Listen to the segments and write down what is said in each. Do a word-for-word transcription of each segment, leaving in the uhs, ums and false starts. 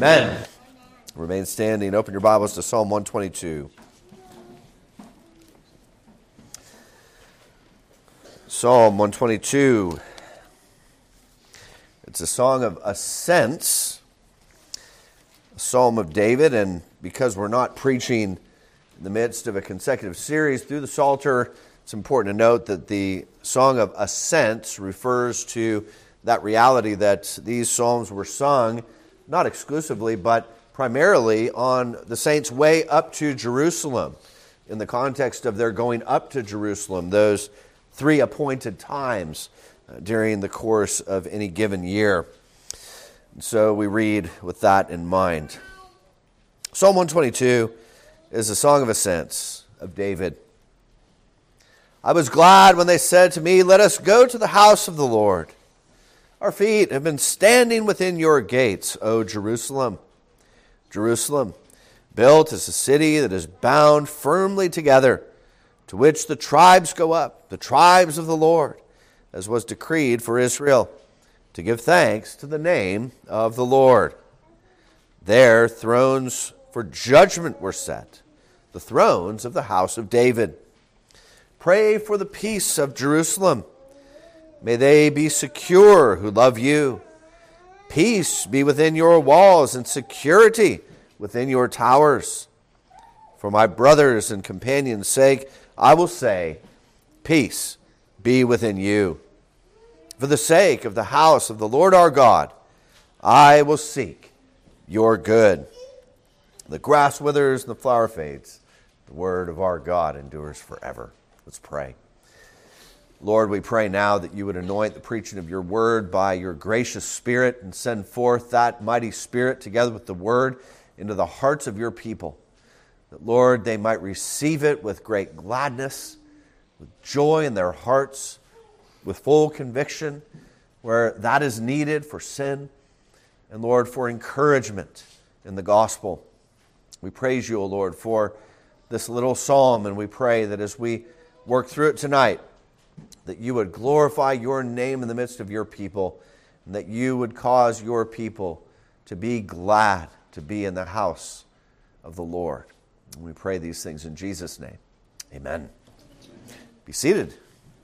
Amen. Remain standing. Open your Bibles to Psalm one twenty-two. Psalm one twenty-two. It's a song of ascents, a psalm of David, and because we're not preaching in the midst of a consecutive series through the Psalter, it's important to note that the song of ascents refers to that reality that these psalms were sung, not exclusively, but primarily on the saints' way up to Jerusalem, in the context of their going up to Jerusalem, those three appointed times uh, during the course of any given year. And so we read with that in mind. Psalm one twenty-two is a song of ascents of David. I was glad when they said to me, "Let us go to the house of the Lord." Our feet have been standing within your gates, O Jerusalem. Jerusalem, built as a city that is bound firmly together, to which the tribes go up, the tribes of the Lord, as was decreed for Israel, to give thanks to the name of the Lord. There thrones for judgment were set, the thrones of the house of David. Pray for the peace of Jerusalem. May they be secure who love you. Peace be within your walls and security within your towers. For my brothers and companions' sake, I will say, peace be within you. For the sake of the house of the Lord our God, I will seek your good. The grass withers and the flower fades. The word of our God endures forever. Let's pray. Lord, we pray now that you would anoint the preaching of your word by your gracious Spirit and send forth that mighty Spirit together with the word into the hearts of your people. That, Lord, they might receive it with great gladness, with joy in their hearts, with full conviction where that is needed for sin, and, Lord, for encouragement in the gospel. We praise you, O Lord, for this little psalm, and we pray that as we work through it tonight, that you would glorify your name in the midst of your people, and that you would cause your people to be glad to be in the house of the Lord. And we pray these things in Jesus' name. Amen. Be seated.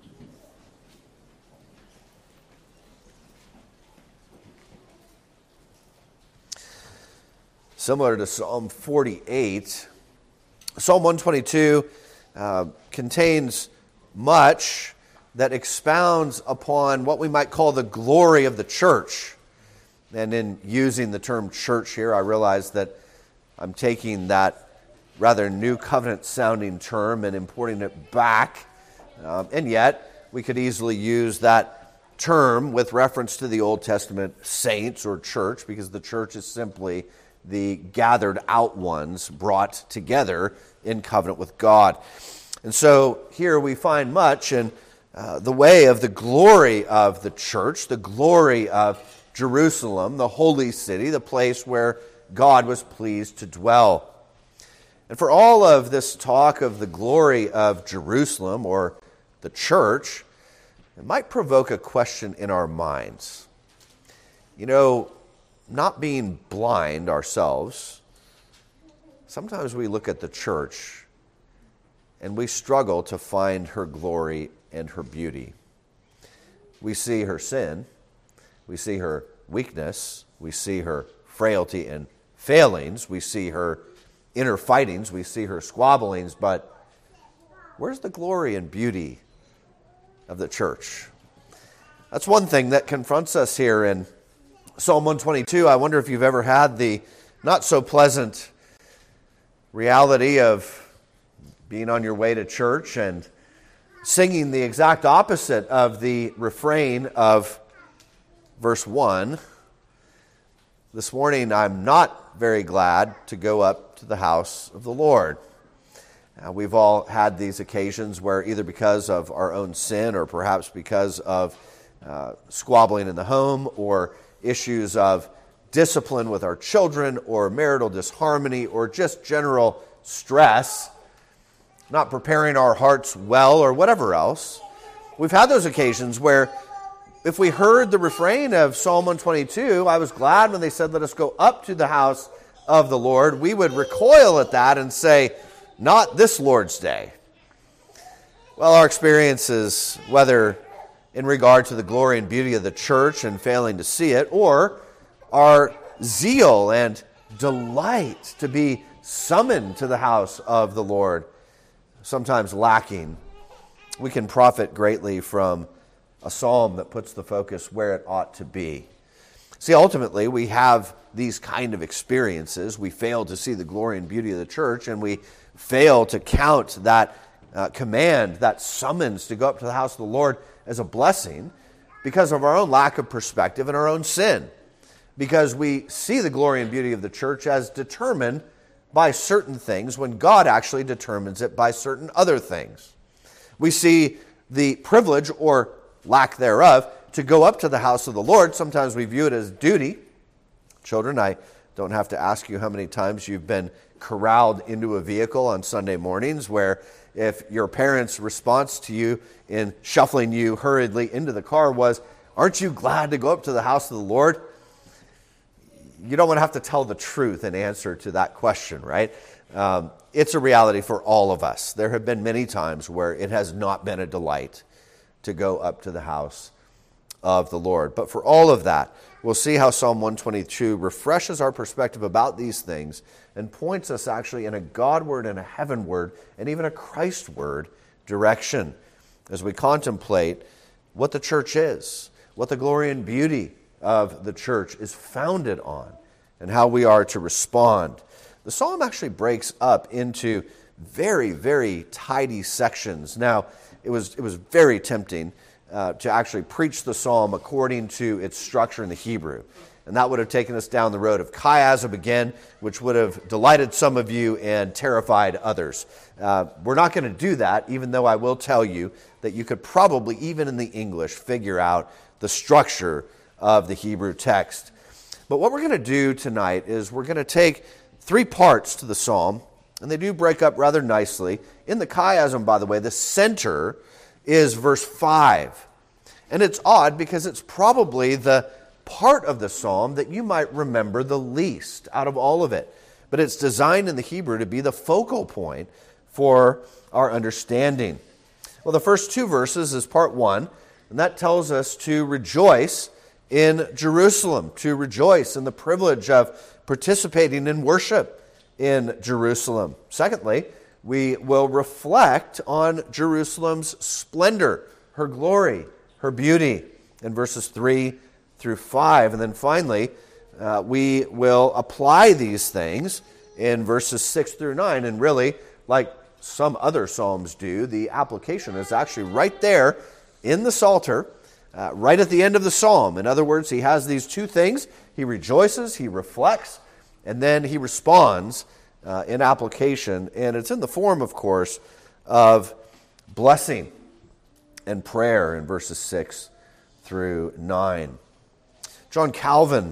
Similar to Psalm forty-eight, Psalm one twenty-two uh, contains much that expounds upon what we might call the glory of the church. And in using the term church here, I realize that I'm taking that rather new covenant sounding term and importing it back. Um, and yet, we could easily use that term with reference to the Old Testament saints or church, because the church is simply the gathered out ones brought together in covenant with God. And so here we find much in uh, the way of the glory of the church, the glory of Jerusalem, the holy city, the place where God was pleased to dwell. And for all of this talk of the glory of Jerusalem or the church, it might provoke a question in our minds. You know, not being blind ourselves, sometimes we look at the church and we struggle to find her glory and her beauty. We see her sin, we see her weakness, we see her frailty and failings, we see her inner fightings, we see her squabblings, but where's the glory and beauty of the church? That's one thing that confronts us here in Psalm one twenty-two. I wonder if you've ever had the not so pleasant reality of being on your way to church and singing the exact opposite of the refrain of verse one. This morning, I'm not very glad to go up to the house of the Lord. Uh, we've all had these occasions where either because of our own sin or perhaps because of uh, squabbling in the home or issues of discipline with our children or marital disharmony or just general stress, not preparing our hearts well or whatever else, we've had those occasions where if we heard the refrain of Psalm one twenty-two, I was glad when they said, let us go up to the house of the Lord, we would recoil at that and say, not this Lord's Day. Well, our experiences, whether in regard to the glory and beauty of the church and failing to see it, or our zeal and delight to be summoned to the house of the Lord, sometimes lacking, we can profit greatly from a psalm that puts the focus where it ought to be. See, ultimately, we have these kind of experiences. We fail to see the glory and beauty of the church, and we fail to count that uh, command, that summons to go up to the house of the Lord as a blessing because of our own lack of perspective and our own sin. Because we see the glory and beauty of the church as determined by certain things when God actually determines it by certain other things. We see the privilege or lack thereof to go up to the house of the Lord. Sometimes we view it as duty. Children, I don't have to ask you how many times you've been corralled into a vehicle on Sunday mornings where if your parents' response to you in shuffling you hurriedly into the car was, aren't you glad to go up to the house of the Lord? You don't want to have to tell the truth in answer to that question, right? Um, it's a reality for all of us. There have been many times where it has not been a delight to go up to the house of the Lord. But for all of that, we'll see how Psalm one twenty-two refreshes our perspective about these things and points us actually in a Godward and a heavenward and even a Christward direction as we contemplate what the church is, what the glory and beauty of the church is founded on, and how we are to respond. The psalm actually breaks up into very, very tidy sections. Now, it was it was very tempting uh, to actually preach the psalm according to its structure in the Hebrew. And that would have taken us down the road of chiasm again, which would have delighted some of you and terrified others. Uh, we're not going to do that, even though I will tell you that you could probably, even in the English, figure out the structure of the Hebrew text. But what we're going to do tonight is we're going to take three parts to the psalm, and they do break up rather nicely. In the chiasm, by the way, the center is verse five. And it's odd because it's probably the part of the psalm that you might remember the least out of all of it. But it's designed in the Hebrew to be the focal point for our understanding. Well, the first two verses is part one, and that tells us to rejoice in Jerusalem, to rejoice in the privilege of participating in worship in Jerusalem. Secondly, we will reflect on Jerusalem's splendor, her glory, her beauty, in verses three through five. And then finally, uh, we will apply these things in verses six through nine. And really, like some other psalms do, the application is actually right there in the Psalter, uh, right at the end of the psalm. In other words, he has these two things. He rejoices, he reflects, and then he responds uh, in application. And it's in the form, of course, of blessing and prayer in verses six through nine. John Calvin,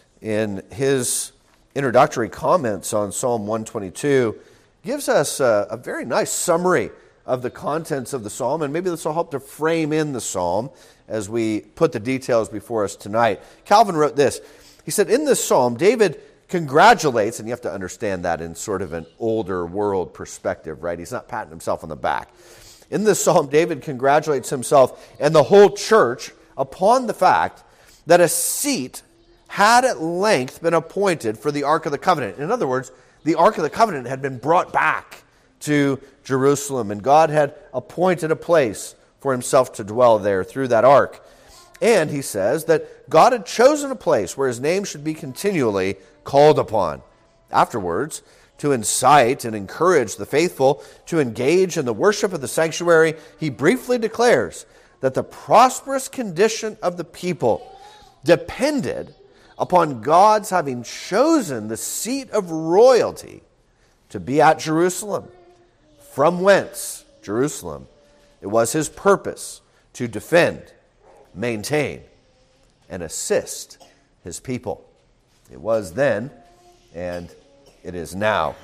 in his introductory comments on Psalm one twenty-two, gives us a, a very nice summary of the contents of the psalm, and maybe this will help to frame in the psalm as we put the details before us tonight. Calvin wrote this. He said, in this psalm, David congratulates, and you have to understand that in sort of an older world perspective, right? He's not patting himself on the back. In this psalm, David congratulates himself and the whole church upon the fact that a seat had at length been appointed for the Ark of the Covenant. In other words, the Ark of the Covenant had been brought back to Jerusalem, and God had appointed a place for himself to dwell there through that ark. And he says that God had chosen a place where his name should be continually called upon. Afterwards, to incite and encourage the faithful to engage in the worship of the sanctuary, he briefly declares that the prosperous condition of the people depended upon God's having chosen the seat of royalty to be at Jerusalem, from whence, Jerusalem, it was his purpose to defend, maintain, and assist his people. It was then, and it is now.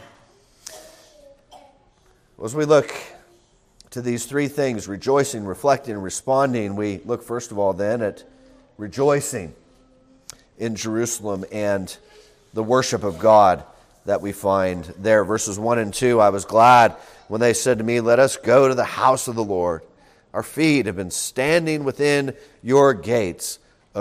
As we look to these three things, rejoicing, reflecting, and responding, we look first of all then at rejoicing in Jerusalem and the worship of God that we find there. Verses one and two, I was glad when they said to me, let us go to the house of the Lord. Our feet have been standing within your gates,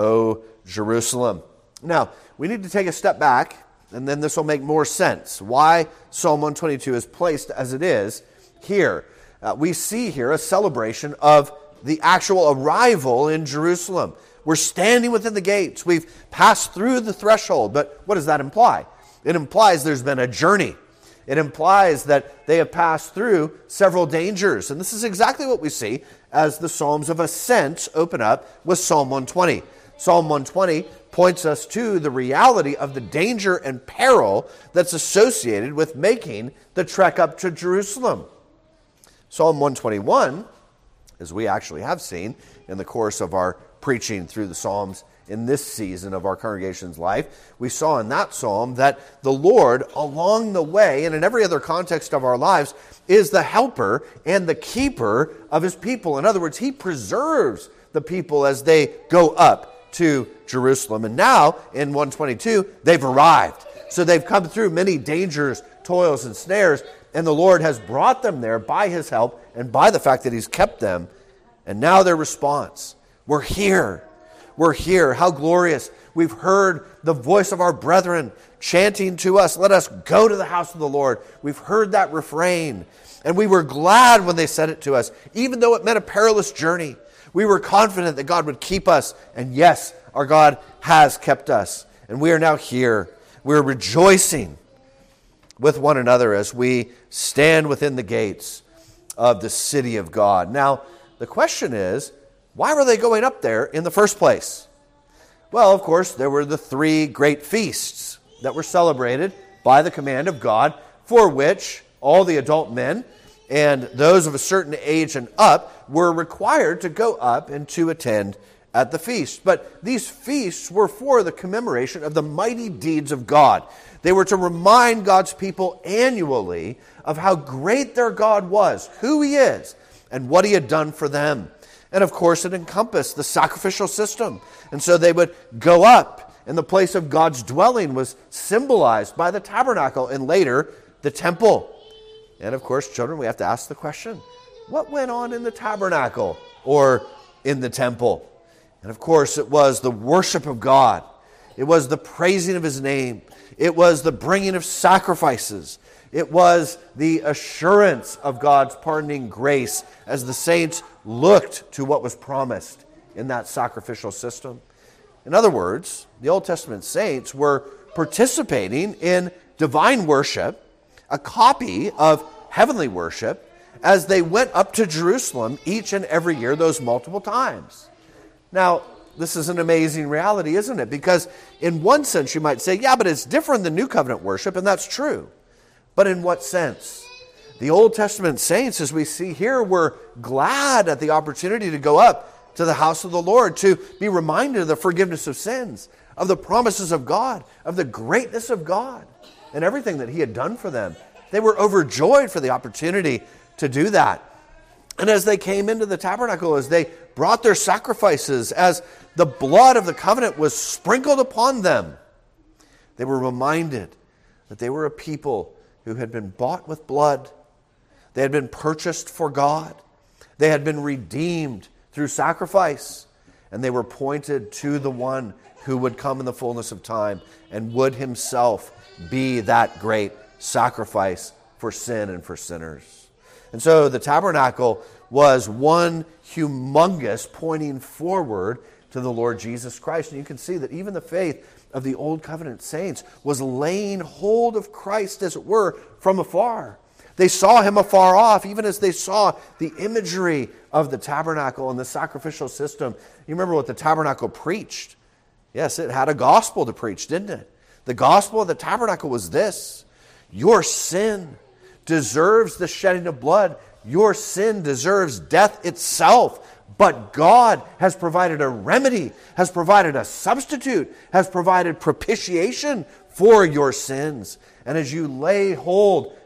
O Jerusalem. Now, we need to take a step back, and then this will make more sense. Why Psalm one twenty-two is placed as it is here. Uh, we see here a celebration of the actual arrival in Jerusalem. We're standing within the gates. We've passed through the threshold. But what does that imply? It implies there's been a journey. It implies that they have passed through several dangers. And this is exactly what we see as the Psalms of Ascent open up with Psalm one twenty. Psalm one twenty points us to the reality of the danger and peril that's associated with making the trek up to Jerusalem. Psalm one twenty-one, as we actually have seen in the course of our preaching through the Psalms in this season of our congregation's life, we saw in that psalm that the Lord, along the way, and in every other context of our lives, is the helper and the keeper of his people. In other words, he preserves the people as they go up to Jerusalem. And now, in one twenty-two, they've arrived. So they've come through many dangers, toils, and snares, and the Lord has brought them there by his help and by the fact that he's kept them. And now their response, we're here. We're here. How glorious. We've heard the voice of our brethren chanting to us, let us go to the house of the Lord. We've heard that refrain. And we were glad when they said it to us, even though it meant a perilous journey. We were confident that God would keep us. And yes, our God has kept us. And we are now here. We're rejoicing with one another as we stand within the gates of the city of God. Now, the question is, why were they going up there in the first place? Well, of course, there were the three great feasts that were celebrated by the command of God, for which all the adult men and those of a certain age and up were required to go up and to attend at the feast. But these feasts were for the commemoration of the mighty deeds of God. They were to remind God's people annually of how great their God was, who he is, and what he had done for them. And of course, it encompassed the sacrificial system. And so they would go up, and the place of God's dwelling was symbolized by the tabernacle and later the temple. And of course, children, we have to ask the question, what went on in the tabernacle or in the temple? And of course, it was the worship of God. It was the praising of his name. It was the bringing of sacrifices. It was the assurance of God's pardoning grace as the saints looked to what was promised in that sacrificial system. In other words, the Old Testament saints were participating in divine worship, a copy of heavenly worship, as they went up to Jerusalem each and every year, those multiple times. Now, this is an amazing reality, isn't it? Because in one sense you might say, yeah, but it's different than New Covenant worship, and that's true. But in what sense? The Old Testament saints, as we see here, were glad at the opportunity to go up to the house of the Lord, to be reminded of the forgiveness of sins, of the promises of God, of the greatness of God, and everything that he had done for them. They were overjoyed for the opportunity to do that. And as they came into the tabernacle, as they brought their sacrifices, as the blood of the covenant was sprinkled upon them, they were reminded that they were a people who had been bought with blood. They had been purchased for God. They had been redeemed through sacrifice. And they were pointed to the one who would come in the fullness of time and would himself be that great sacrifice for sin and for sinners. And so the tabernacle was one humongous pointing forward to the Lord Jesus Christ. And you can see that even the faith of the Old Covenant saints was laying hold of Christ, as it were, from afar. They saw him afar off, even as they saw the imagery of the tabernacle and the sacrificial system. You remember what the tabernacle preached? Yes, it had a gospel to preach, didn't it? The gospel of the tabernacle was this: your sin deserves the shedding of blood. Your sin deserves death itself. But God has provided a remedy, has provided a substitute, has provided propitiation for your sins. And as you lay hold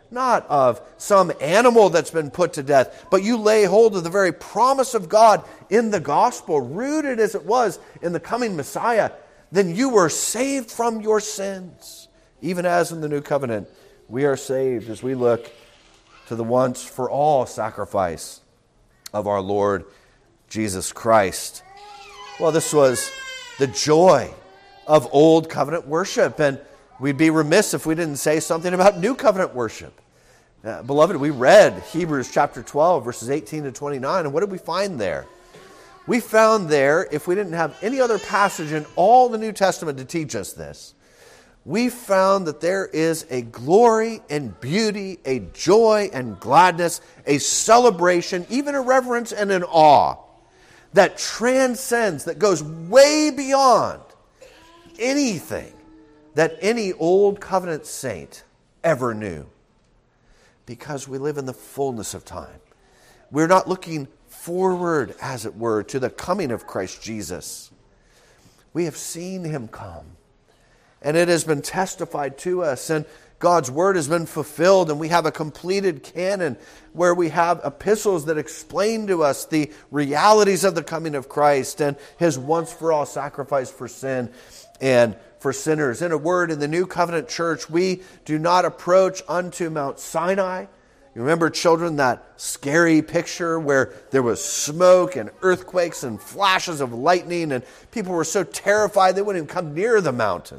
not of some animal that's been put to death, but you lay hold of the very promise of God in the gospel, rooted as it was in the coming Messiah, then you were saved from your sins. Even as in the new covenant, we are saved as we look to the once for all sacrifice of our Lord Jesus Christ. Well, this was the joy of old covenant worship, and we'd be remiss if we didn't say something about new covenant worship. Uh, beloved, we read Hebrews chapter twelve, verses eighteen to twenty-nine, and what did we find there? We found there, if we didn't have any other passage in all the New Testament to teach us this, we found that there is a glory and beauty, a joy and gladness, a celebration, even a reverence and an awe that transcends, that goes way beyond anything that any old covenant saint ever knew. Because we live in the fullness of time. We're not looking forward, as it were, to the coming of Christ Jesus. We have seen him come. And it has been testified to us, and God's word has been fulfilled, and we have a completed canon where we have epistles that explain to us the realities of the coming of Christ and his once-for-all sacrifice for sin and for sinners. In a word, in the New Covenant Church, we do not approach unto Mount Sinai. You remember, children, that scary picture where there was smoke and earthquakes and flashes of lightning, and people were so terrified they wouldn't even come near the mountain.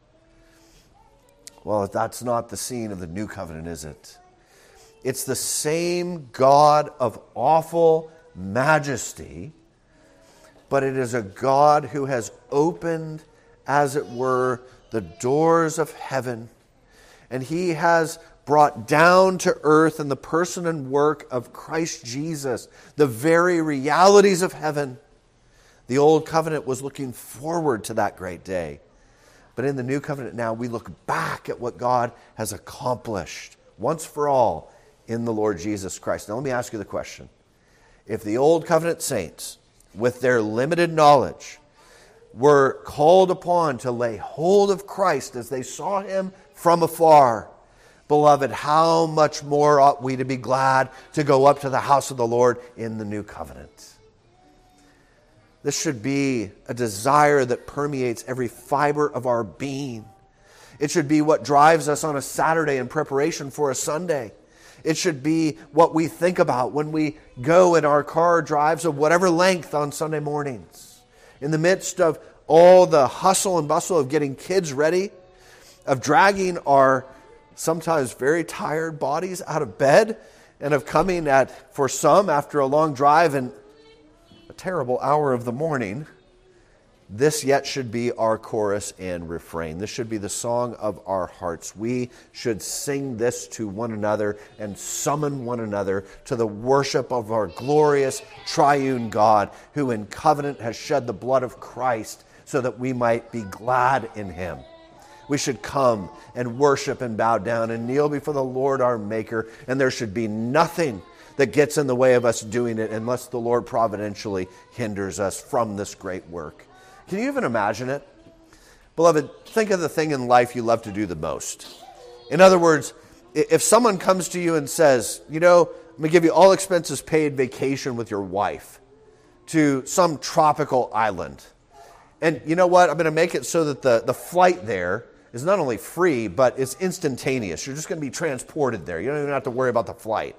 Well, that's not the scene of the New Covenant, is it? It's the same God of awful majesty, but it is a God who has opened, as it were, the doors of heaven, and he has brought down to earth in the person and work of Christ Jesus the very realities of heaven. The old covenant was looking forward to that great day. But in the new covenant now, we look back at what God has accomplished once for all in the Lord Jesus Christ. Now let me ask you the question. If the old covenant saints, with their limited knowledge, were called upon to lay hold of Christ as they saw him from afar, beloved, how much more ought we to be glad to go up to the house of the Lord in the new covenant? This should be a desire that permeates every fiber of our being. It should be what drives us on a Saturday in preparation for a Sunday. It should be what we think about when we go in our car drives of whatever length on Sunday mornings. In the midst of all the hustle and bustle of getting kids ready, of dragging our sometimes very tired bodies out of bed, and of coming at, for some, after a long drive and a terrible hour of the morning, this yet should be our chorus and refrain. This should be the song of our hearts. We should sing this to one another and summon one another to the worship of our glorious triune God, who in covenant has shed the blood of Christ so that we might be glad in him. We should come and worship and bow down and kneel before the Lord our Maker, and there should be nothing that gets in the way of us doing it unless the Lord providentially hinders us from this great work. Can you even imagine it? Beloved, think of the thing in life you love to do the most. In other words, if someone comes to you and says, you know, I'm going to give you all expenses paid vacation with your wife to some tropical island. And you know what? I'm going to make it so that the, the flight there is not only free, but it's instantaneous. You're just going to be transported there. You don't even have to worry about the flight.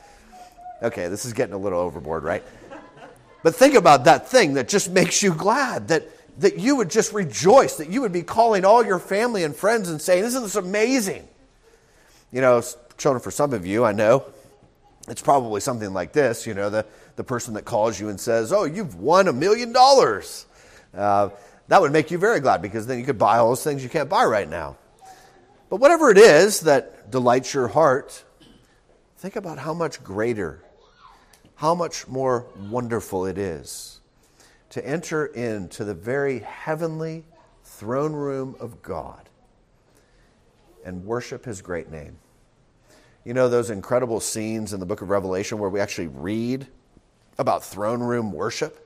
Okay, this is getting a little overboard, right? But think about that thing that just makes you glad, that, that you would just rejoice, that you would be calling all your family and friends and saying, isn't this amazing? You know, children, for some of you, I know, it's probably something like this, you know, the, the person that calls you and says, oh, you've won a million dollars. Uh, that would make you very glad, because then you could buy all those things you can't buy right now. But whatever it is that delights your heart, think about how much greater, how much more wonderful it is to enter into the very heavenly throne room of God and worship his great name. You know those incredible scenes in the book of Revelation where we actually read about throne room worship?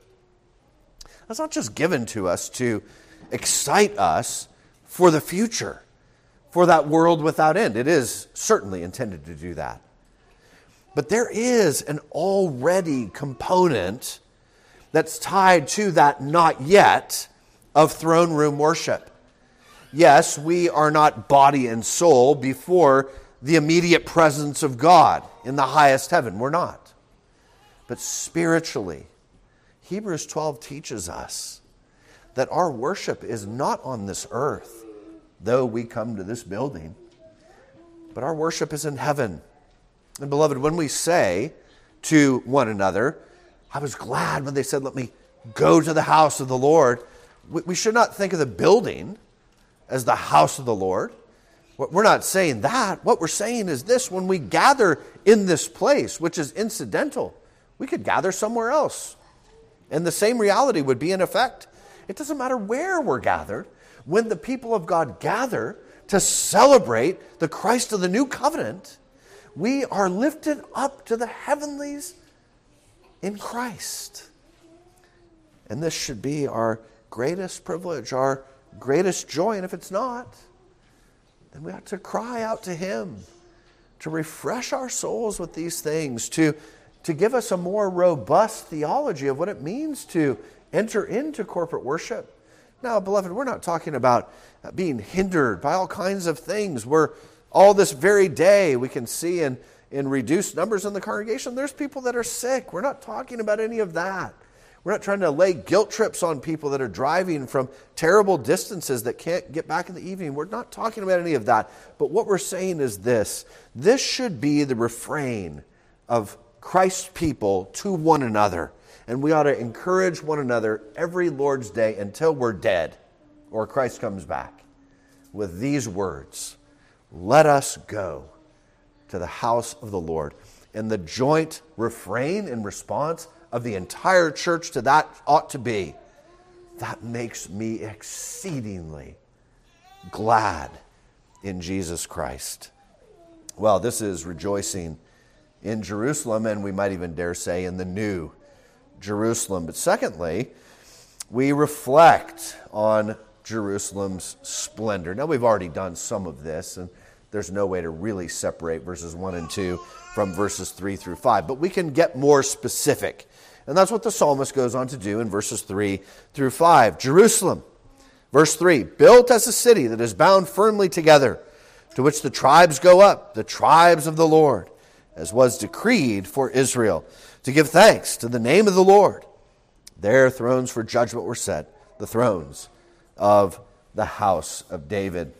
That's not just given to us to excite us for the future, for that world without end. It is certainly intended to do that. But there is an already component that's tied to that not yet of throne room worship. Yes, we are not body and soul before the immediate presence of God in the highest heaven. We're not. But spiritually, Hebrews twelve teaches us that our worship is not on this earth, though we come to this building, but our worship is in heaven. And beloved, when we say to one another, I was glad when they said, let me go to the house of the Lord, we should not think of the building as the house of the Lord. We're not saying that. What we're saying is this: when we gather in this place, which is incidental, we could gather somewhere else, and the same reality would be in effect. It doesn't matter where we're gathered. When the people of God gather to celebrate the Christ of the new covenant, we are lifted up to the heavenlies in Christ. And this should be our greatest privilege, our greatest joy. And if it's not, then we ought to cry out to Him to refresh our souls with these things, to, to give us a more robust theology of what it means to enter into corporate worship. Now, beloved, we're not talking about being hindered by all kinds of things. We're all this very day we can see in, in reduced numbers in the congregation, there's people that are sick. We're not talking about any of that. We're not trying to lay guilt trips on people that are driving from terrible distances that can't get back in the evening. We're not talking about any of that. But what we're saying is this: this should be the refrain of Christ's people to one another. And we ought to encourage one another every Lord's Day until we're dead or Christ comes back with these words: let us go to the house of the Lord. And the joint refrain and response of the entire church to that ought to be, that makes me exceedingly glad in Jesus Christ. Well, this is rejoicing in Jerusalem, and we might even dare say in the new Jerusalem. But secondly, we reflect on Jerusalem's splendor. Now, we've already done some of this, and there's no way to really separate verses one and two from verses three through five, but we can get more specific. And that's what the psalmist goes on to do in verses three through five. Jerusalem, verse three, built as a city that is bound firmly together, to which the tribes go up, the tribes of the Lord, as was decreed for Israel, to give thanks to the name of the Lord. There thrones for judgment were set, the thrones of the house of David.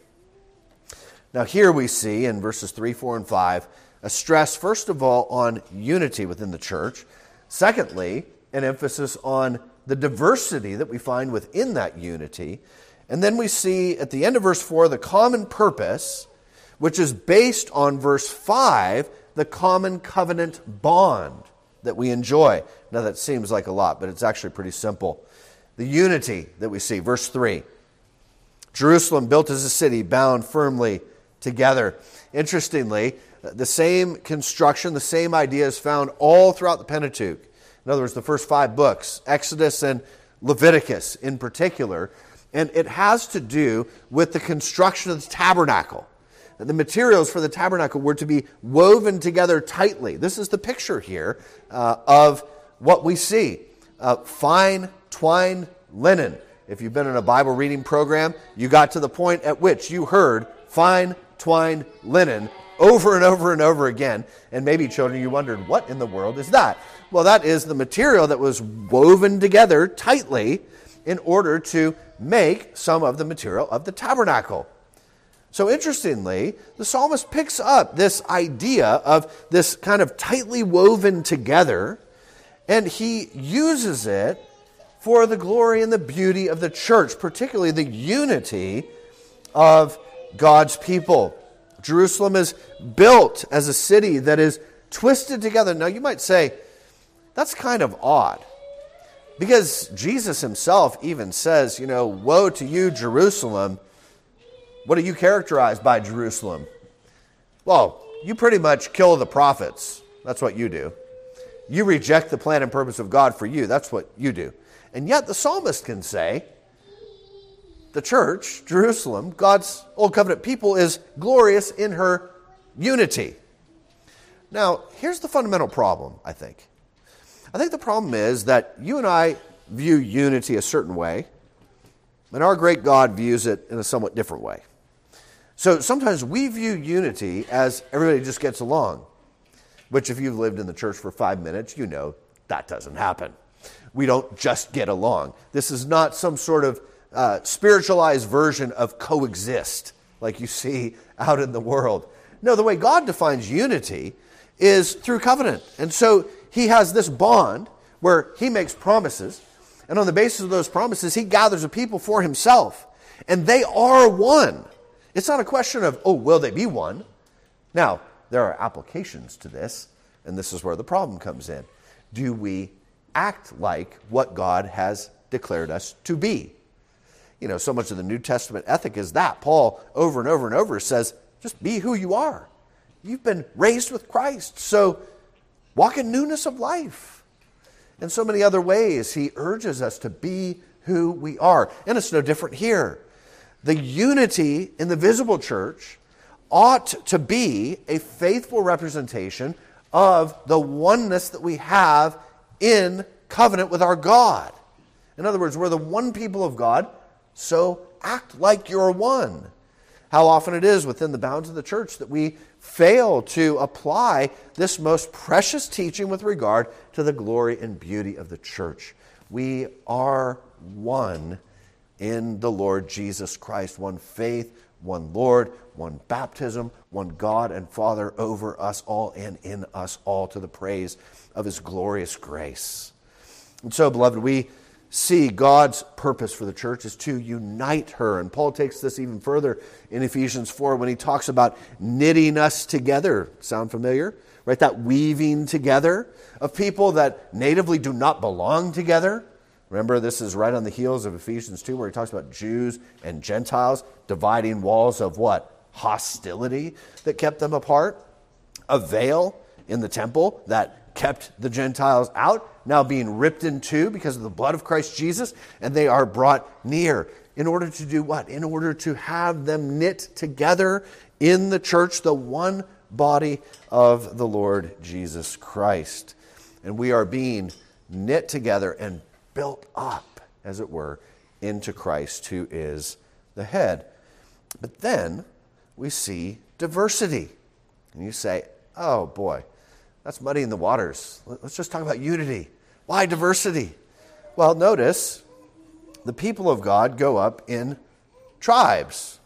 Now here we see in verses three, four, and five a stress, first of all, on unity within the church. Secondly, an emphasis on the diversity that we find within that unity. And then we see at the end of verse four the common purpose, which is based on verse five, the common covenant bond that we enjoy. Now that seems like a lot, but it's actually pretty simple. The unity that we see, verse three. Jerusalem built as a city bound firmly together. Interestingly, the same construction, the same idea is found all throughout the Pentateuch. In other words, the first five books, Exodus and Leviticus in particular. And it has to do with the construction of the tabernacle. The materials for the tabernacle were to be woven together tightly. This is the picture here uh, of what we see. Uh, fine twined linen. If you've been in a Bible reading program, you got to the point at which you heard fine twined linen over and over and over again. And maybe, children, you wondered, what in the world is that? Well, that is the material that was woven together tightly in order to make some of the material of the tabernacle. So interestingly, the psalmist picks up this idea of this kind of tightly woven together, and he uses it for the glory and the beauty of the church, particularly the unity of God's people. Jerusalem is built as a city that is twisted together. Now you might say, that's kind of odd, because Jesus himself even says, you know, woe to you, Jerusalem. What do you characterize by Jerusalem? Well, you pretty much kill the prophets. That's what you do. You reject the plan and purpose of God for you. That's what you do. And yet the psalmist can say, the church, Jerusalem, God's Old Covenant people, is glorious in her unity. Now, here's the fundamental problem, I think. I think the problem is that you and I view unity a certain way, and our great God views it in a somewhat different way. So sometimes we view unity as everybody just gets along, which if you've lived in the church for five minutes, you know that doesn't happen. We don't just get along. This is not some sort of uh, spiritualized version of coexist like you see out in the world. No, the way God defines unity is through covenant. And so he has this bond where he makes promises, and on the basis of those promises, he gathers a people for himself, and they are one. It's not a question of, oh, will they be one? Now, there are applications to this, and this is where the problem comes in. Do we act like what God has declared us to be? You know, so much of the New Testament ethic is that. Paul, over and over and over, says, just be who you are. You've been raised with Christ, so walk in newness of life. In so many other ways, he urges us to be who we are. And it's no different here. The unity in the visible church ought to be a faithful representation of the oneness that we have in covenant with our God. In other words, we're the one people of God, so act like you're one. How often it is within the bounds of the church that we fail to apply this most precious teaching with regard to the glory and beauty of the church. We are one in the Lord Jesus Christ, one faith, one Lord, one baptism, one God and Father over us all and in us all, to the praise of his glorious grace. And so, beloved, we see God's purpose for the church is to unite her. And Paul takes this even further in Ephesians four when he talks about knitting us together. Sound familiar? Right? That weaving together of people that natively do not belong together. Remember, this is right on the heels of Ephesians two, where he talks about Jews and Gentiles dividing walls of what? Hostility that kept them apart. A veil in the temple that kept the Gentiles out, now being ripped in two because of the blood of Christ Jesus, and they are brought near. In order to do what? In order to have them knit together in the church, the one body of the Lord Jesus Christ. And we are being knit together and built up, as it were, into Christ, who is the head. But then we see diversity. And you say, oh boy, that's muddying the waters. Let's just talk about unity. Why diversity? Well, notice the people of God go up in tribes.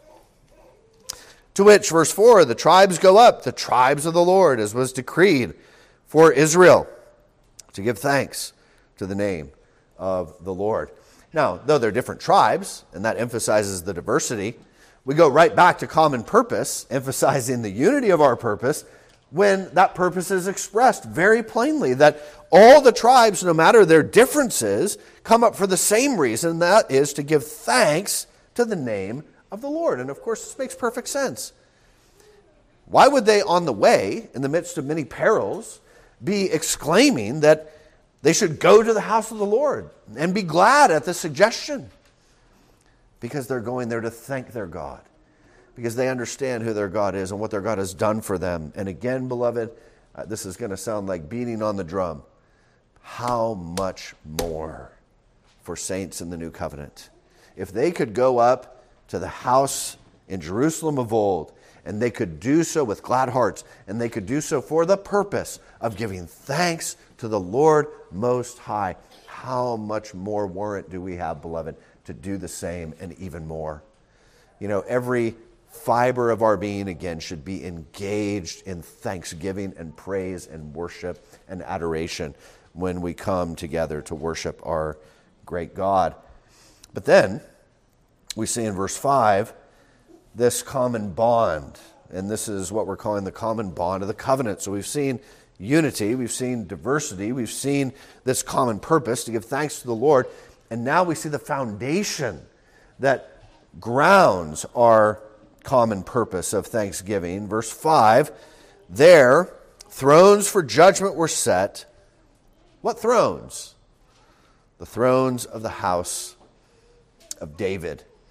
To which, verse four, the tribes go up, the tribes of the Lord, as was decreed for Israel, to give thanks to the name of the Lord. Now, though they're different tribes, and that emphasizes the diversity, we go right back to common purpose, emphasizing the unity of our purpose, when that purpose is expressed very plainly, that all the tribes, no matter their differences, come up for the same reason, that is to give thanks to the name of the Lord. And of course, this makes perfect sense. Why would they, on the way, in the midst of many perils, be exclaiming that they should go to the house of the Lord and be glad at the suggestion? Because they're going there to thank their God. Because they understand who their God is and what their God has done for them. And again, beloved, uh, this is going to sound like beating on the drum. How much more for saints in the new covenant? If they could go up to the house in Jerusalem of old, and they could do so with glad hearts, and they could do so for the purpose of giving thanks to the Lord Most High, how much more warrant do we have, beloved, to do the same and even more? You know, every fiber of our being, again, should be engaged in thanksgiving and praise and worship and adoration when we come together to worship our great God. But then we see in verse five this common bond, and this is what we're calling the common bond of the covenant. So we've seen unity, we've seen diversity, we've seen this common purpose to give thanks to the Lord, and now we see the foundation that grounds our common purpose of thanksgiving. Verse five, there thrones for judgment were set. What thrones? The thrones of the house of David.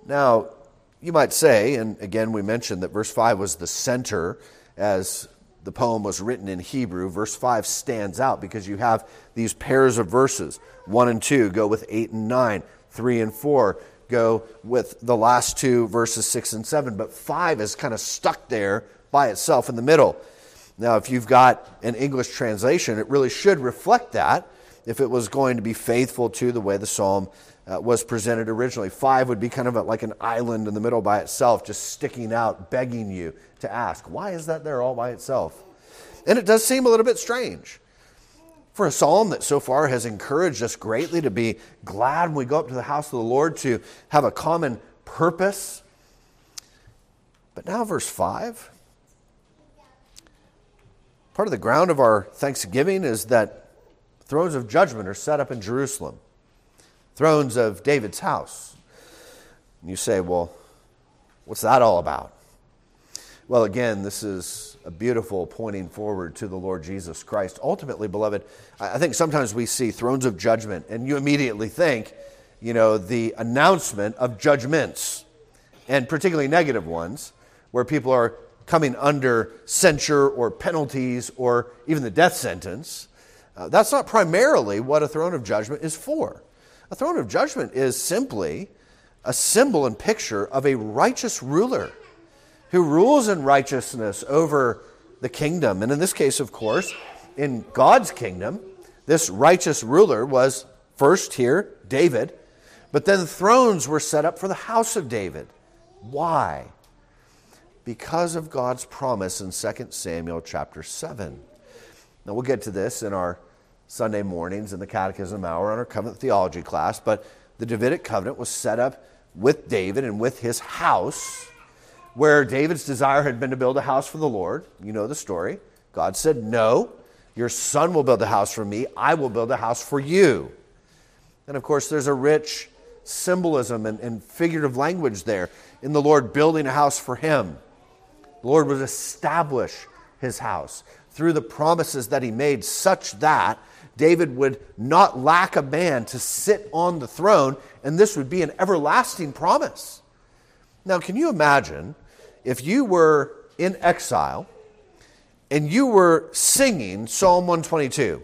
Now, you might say, and again we mentioned that verse five was the center as the poem was written in Hebrew. Verse five stands out because you have these pairs of verses. one and two go with eight and nine. three and four go with the last two verses six and seven. But five is kind of stuck there by itself in the middle. Now, if you've got an English translation, it really should reflect that if it was going to be faithful to the way the psalm uh, was presented originally. Five would be kind of a, like an island in the middle by itself, just sticking out, begging you to ask, why is that there all by itself? And it does seem a little bit strange for a psalm that so far has encouraged us greatly to be glad when we go up to the house of the Lord, to have a common purpose. But now verse five, part of the ground of our thanksgiving is that thrones of judgment are set up in Jerusalem, thrones of David's house. And you say, well, what's that all about? Well, again, this is a beautiful pointing forward to the Lord Jesus Christ. Ultimately, beloved, I think sometimes we see thrones of judgment, and you immediately think, you know, the announcement of judgments, and particularly negative ones, where people are coming under censure or penalties or even the death sentence. Uh, that's not primarily what a throne of judgment is for. A throne of judgment is simply a symbol and picture of a righteous ruler who rules in righteousness over the kingdom. And in this case, of course, in God's kingdom, this righteous ruler was first here, David, but then thrones were set up for the house of David. Why? Because of God's promise in Second Samuel chapter seven. Now we'll get to this in our Sunday mornings in the Catechism Hour on our covenant theology class, but the Davidic covenant was set up with David and with his house, where David's desire had been to build a house for the Lord. You know the story. God said, no, your son will build a house for me. I will build a house for you. And of course, there's a rich symbolism and, and figurative language there in the Lord building a house for him. The Lord would establish his house through the promises that he made, such that David would not lack a man to sit on the throne, and this would be an everlasting promise. Now, can you imagine if you were in exile and you were singing Psalm one twenty-two?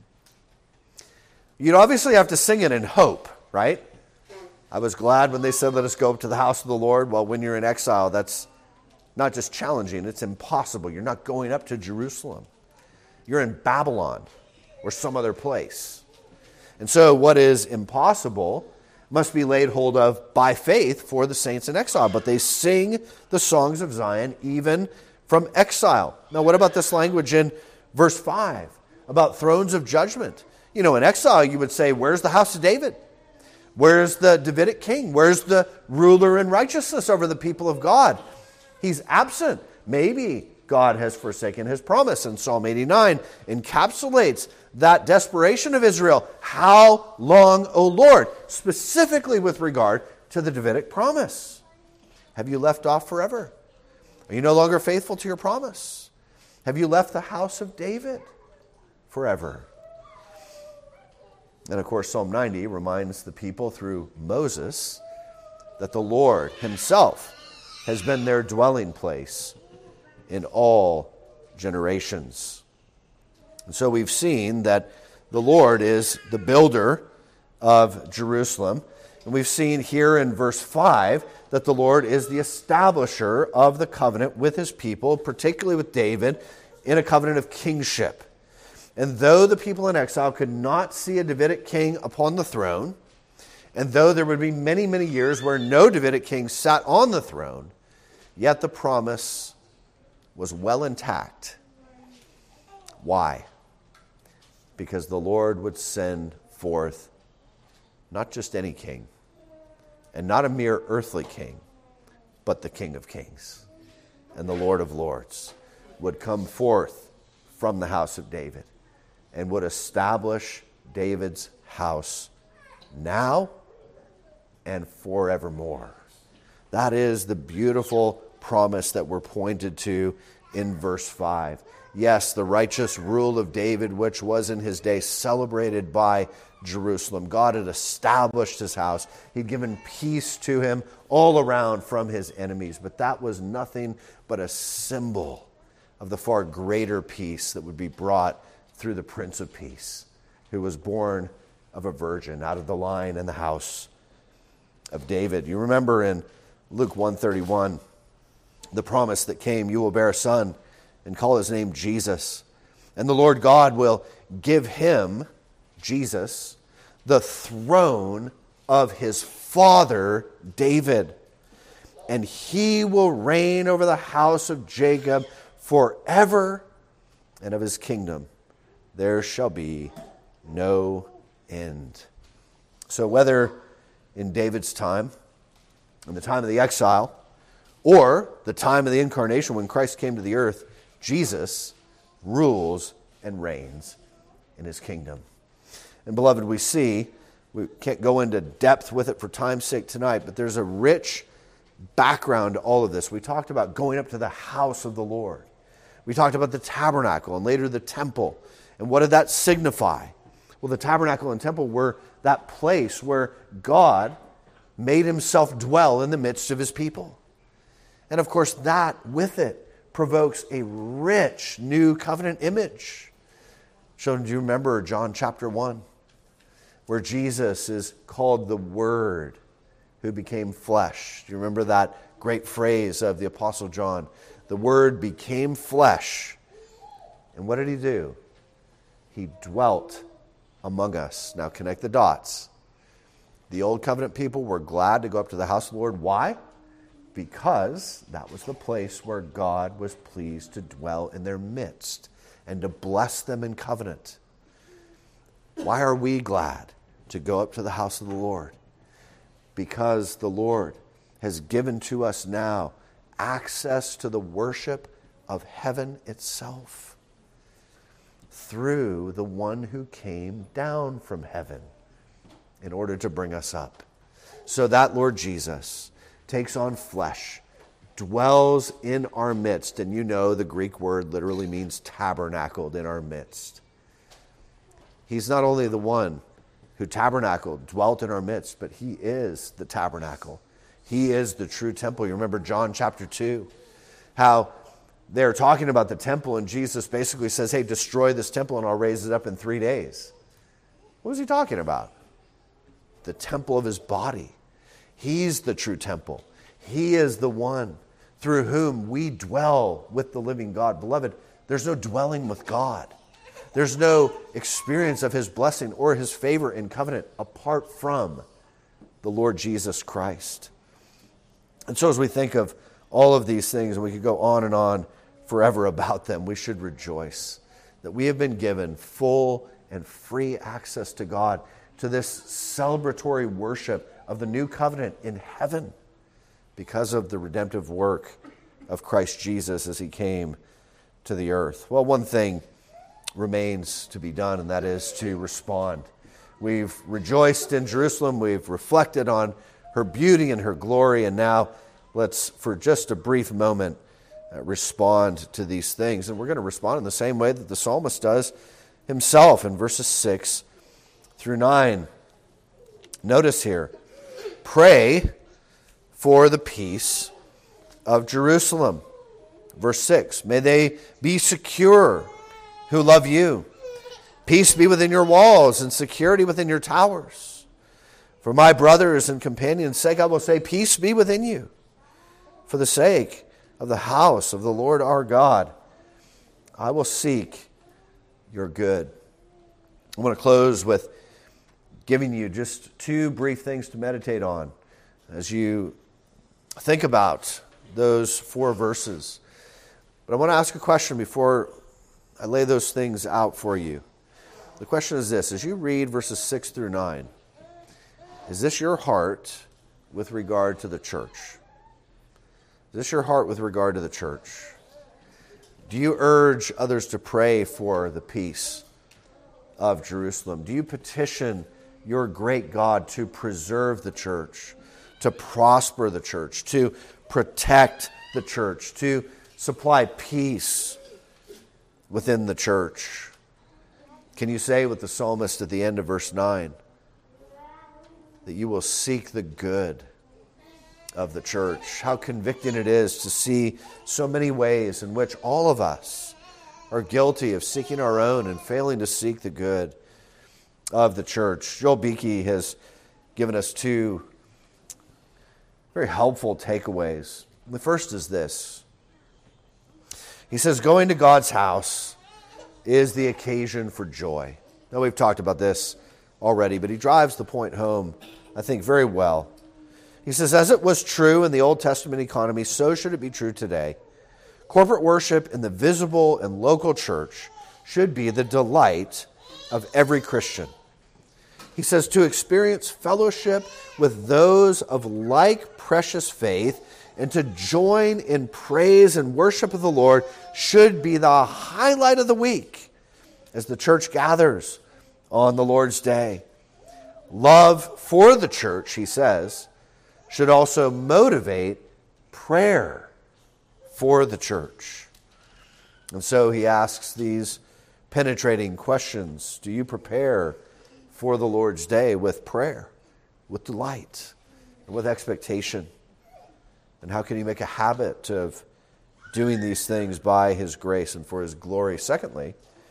You'd obviously have to sing it in hope, right? I was glad when they said, let us go up to the house of the Lord. Well, when you're in exile, that's not just challenging, it's impossible. You're not going up to Jerusalem. You're in Babylon or some other place. And so what is impossible must be laid hold of by faith for the saints in exile. But they sing the songs of Zion even from exile. Now, what about this language in verse five about thrones of judgment? You know, in exile, you would say, where's the house of David? Where's the Davidic king? Where's the ruler in righteousness over the people of God? He's absent. Maybe God has forsaken his promise. And Psalm eighty-nine encapsulates that desperation of Israel. How long, O Lord? Specifically with regard to the Davidic promise. Have you left off forever? Are you no longer faithful to your promise? Have you left the house of David forever? And of course, Psalm ninety reminds the people through Moses that the Lord himself has been their dwelling place in all generations. And so we've seen that the Lord is the builder of Jerusalem. And we've seen here in verse five that the Lord is the establisher of the covenant with his people, particularly with David, in a covenant of kingship. And though the people in exile could not see a Davidic king upon the throne, and though there would be many, many years where no Davidic king sat on the throne, yet the promise was well intact. Why? Because the Lord would send forth not just any king, and not a mere earthly king, but the King of Kings and the Lord of Lords would come forth from the house of David and would establish David's house now and forevermore. That is the beautiful promise that we're pointed to in verse five. Yes, the righteous rule of David, which was in his day celebrated by Jerusalem. God had established his house. He'd given peace to him all around from his enemies. But that was nothing but a symbol of the far greater peace that would be brought through the Prince of Peace, who was born of a virgin out of the line and the house of David. You remember in Luke one thirty-one, the promise that came, you will bear a son and call his name Jesus. And the Lord God will give him, Jesus, the throne of his father David. And he will reign over the house of Jacob forever, and of his kingdom there shall be no end. So whether in David's time, in the time of the exile, or the time of the incarnation when Christ came to the earth, Jesus rules and reigns in his kingdom. And beloved, we see, we can't go into depth with it for time's sake tonight, but there's a rich background to all of this. We talked about going up to the house of the Lord. We talked about the tabernacle and later the temple. And what did that signify? Well, the tabernacle and temple were that place where God made himself dwell in the midst of his people. And of course, that with it provokes a rich new covenant image. So do you remember John chapter one, where Jesus is called the Word who became flesh? Do you remember that great phrase of the Apostle John? The Word became flesh. And what did he do? He dwelt among us. Now connect the dots. The old covenant people were glad to go up to the house of the Lord. Why? Because that was the place where God was pleased to dwell in their midst and to bless them in covenant. Why are we glad to go up to the house of the Lord? Because the Lord has given to us now access to the worship of heaven itself through the one who came down from heaven in order to bring us up. So that Lord Jesus takes on flesh, dwells in our midst, and you know the Greek word literally means tabernacled in our midst. He's not only the one who tabernacled, dwelt in our midst, but he is the tabernacle. He is the true temple. You remember John chapter two, how they're talking about the temple, and Jesus basically says, hey, destroy this temple and I'll raise it up in three days. What was he talking about? The temple of his body. He's the true temple. He is the one through whom we dwell with the living God. Beloved, there's no dwelling with God. There's no experience of his blessing or his favor in covenant apart from the Lord Jesus Christ. And so as we think of all of these things, and we could go on and on forever about them, we should rejoice that we have been given full and free access to God, to this celebratory worship of the new covenant in heaven because of the redemptive work of Christ Jesus as he came to the earth. Well, one thing remains to be done, and that is to respond. We've rejoiced in Jerusalem. We've reflected on her beauty and her glory, and now let's, for just a brief moment, uh, respond to these things. And we're going to respond in the same way that the psalmist does himself in verses six through nine. Notice here, pray for the peace of Jerusalem. Verse six, may they be secure who love you. Peace be within your walls and security within your towers. For my brothers and companions' sake, I will say, peace be within you. For the sake of the house of the Lord our God, I will seek your good. I want to close with giving you just two brief things to meditate on as you think about those four verses. But I want to ask a question before I lay those things out for you. The question is this: as you read verses six through nine, is this your heart with regard to the church? Is this your heart with regard to the church? Do you urge others to pray for the peace of Jerusalem? Do you petition your great God to preserve the church, to prosper the church, to protect the church, to supply peace within the church. Can you say with the psalmist at the end of verse nine that you will seek the good of the church? How convicting it is to see so many ways in which all of us are guilty of seeking our own and failing to seek the good of the church. Joel Beeke has given us two very helpful takeaways. The first is this. He says, going to God's house is the occasion for joy. Now, we've talked about this already, but he drives the point home, I think, very well. He says, as it was true in the Old Testament economy, so should it be true today. Corporate worship in the visible and local church should be the delight of every Christian. He says, to experience fellowship with those of like precious faith and to join in praise and worship of the Lord should be the highlight of the week as the church gathers on the Lord's day. Love for the church, he says, should also motivate prayer for the church. And so he asks these penetrating questions. Do you prepare for the Lord's day with prayer, with delight, and with expectation? And how can you make a habit of doing these things by his grace and for his glory? Secondly,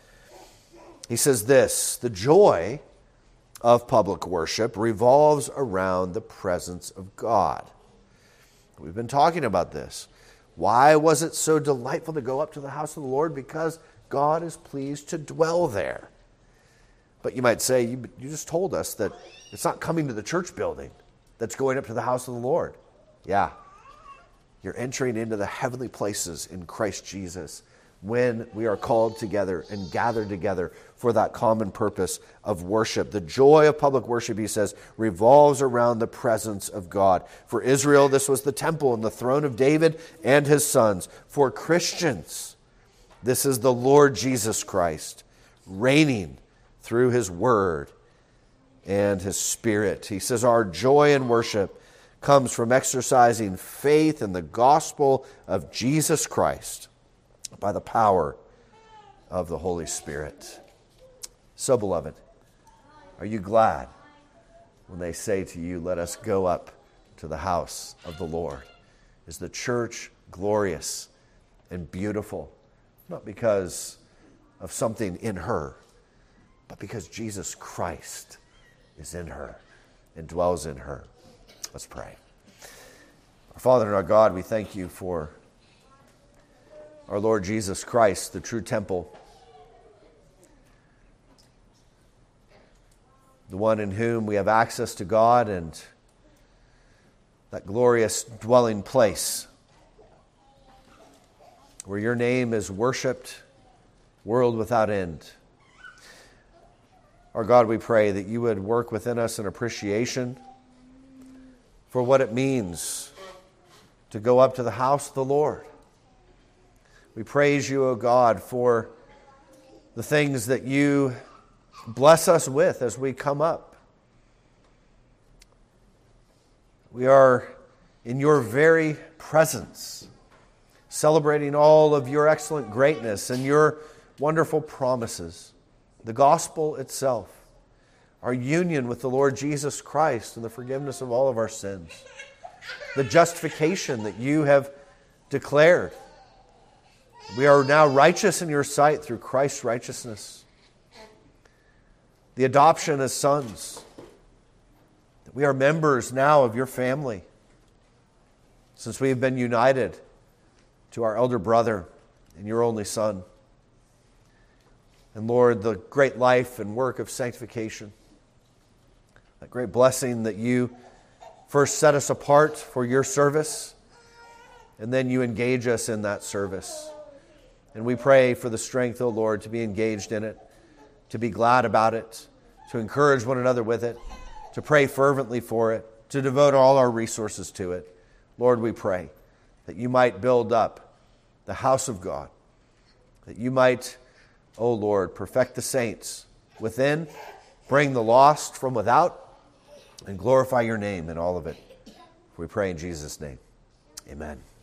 he says this, the joy of public worship revolves around the presence of God. We've been talking about this. Why was it so delightful to go up to the house of the Lord? Because God is pleased to dwell there. But you might say, you, you just told us that it's not coming to the church building that's going up to the house of the Lord. Yeah. You're entering into the heavenly places in Christ Jesus when we are called together and gathered together for that common purpose of worship. The joy of public worship, he says, revolves around the presence of God. For Israel, this was the temple and the throne of David and his sons. For Christians, this is the Lord Jesus Christ reigning through his word and his spirit. He says our joy in worship comes from exercising faith in the gospel of Jesus Christ by the power of the Holy Spirit. So, beloved, are you glad when they say to you, let us go up to the house of the Lord? Is the church glorious and beautiful? Not because of something in her, but because Jesus Christ is in her and dwells in her. Let's pray. Our Father and our God, we thank you for our Lord Jesus Christ, the true temple, the one in whom we have access to God and that glorious dwelling place where your name is worshiped, world without end. Our God, we pray that you would work within us an appreciation for what it means to go up to the house of the Lord. We praise you, O God, for the things that you bless us with as we come up. We are in your very presence, celebrating all of your excellent greatness and your wonderful promises, the gospel itself, our union with the Lord Jesus Christ and the forgiveness of all of our sins, the justification that you have declared. We are now righteous in your sight through Christ's righteousness. The adoption as sons. That we are members now of your family since we have been united to our elder brother and your only Son. And Lord, the great life and work of sanctification, that great blessing that you first set us apart for your service, and then you engage us in that service. And we pray for the strength, O Lord, to be engaged in it, to be glad about it, to encourage one another with it, to pray fervently for it, to devote all our resources to it. Lord, we pray that you might build up the house of God, that you might, O Lord, perfect the saints within, bring the lost from without, and glorify your name in all of it. We pray in Jesus' name. Amen.